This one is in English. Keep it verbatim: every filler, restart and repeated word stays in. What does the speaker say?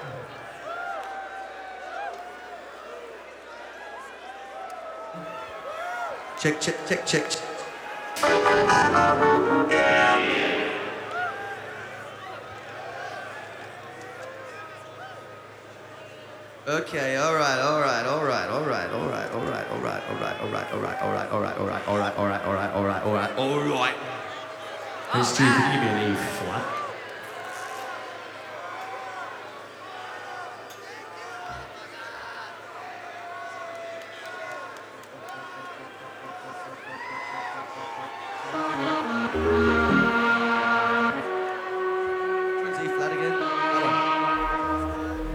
Check, check, check, check. check. Okay, all right, all right, all right, all right, all right, all right, all right, all right, all right, all right, all right, all right, all right, all right, all right, all right, all right, all right, all right. Hey, Stu, could you give me an E flat?